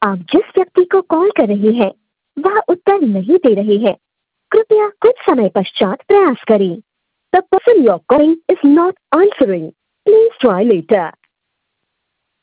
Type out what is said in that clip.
आप जिस व्यक्ति को कॉल कर रहे हैं वह उत्तर नहीं दे रहे हैं। कृपया कुछ समय पश्चात प्रयास करें। The person you're calling is not answering. Please try later.